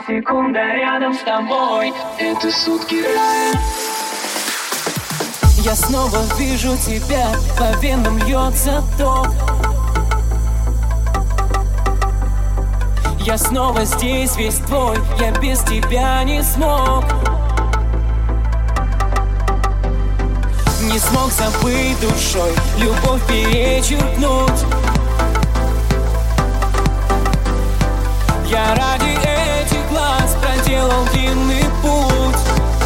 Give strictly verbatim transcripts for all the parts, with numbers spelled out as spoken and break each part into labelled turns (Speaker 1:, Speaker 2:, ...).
Speaker 1: секунда рядом с тобой — это сутки рая.
Speaker 2: Я снова вижу тебя, по венам льется ток. Я снова здесь весь твой, я без тебя не смог. Не смог забыть душой, любовь перечеркнуть. Я ради этих глаз проделал длинный путь.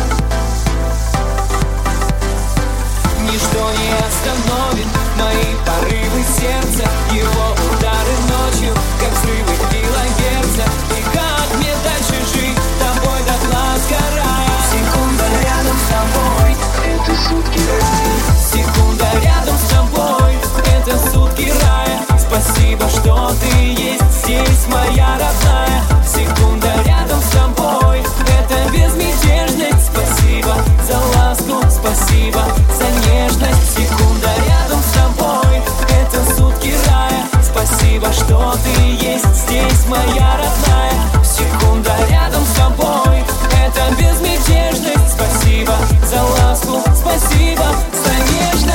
Speaker 2: Ничто не остановит мои порывы сердца, его удары ночью, как взрывы килогерца. И как мне дальше жить, тобой до глаз горая?
Speaker 1: Секунда рядом с тобой — это сутки рая.
Speaker 2: Секунда рядом с тобой — это сутки рая. Спасибо, что ты есть здесь, моя родная. Секунда рядом с тобой — это безмятежность. Спасибо за ласку, спасибо за нежность. Секунда рядом с тобой — это сутки рая. Спасибо, что ты есть здесь, моя родная. Секунда рядом с тобой — это безмятежность. Спасибо за ласку, спасибо за нежность.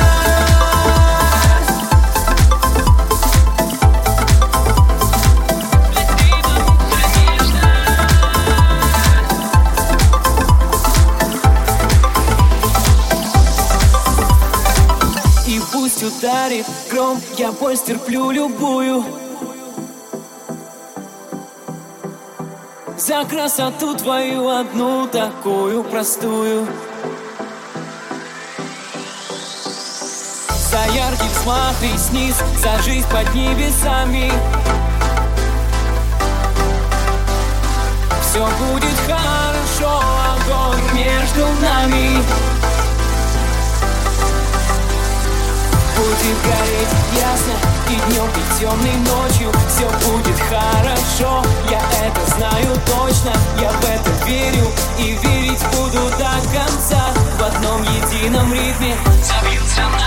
Speaker 2: Пусть ударит гром, я боль стерплю любую. За красоту твою одну такую простую. За яркий взмах ресниц, за жизнь под небесами. Все будет хорошо, огонь между нами. Будет гореть ясно и днем, и темной ночью. Все будет хорошо, я это знаю точно. Я в это верю и верить буду до конца. В одном едином ритме забьются на